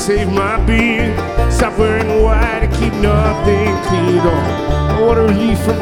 save my beard. Stop wearing white and keep nothing clean on. I want relief from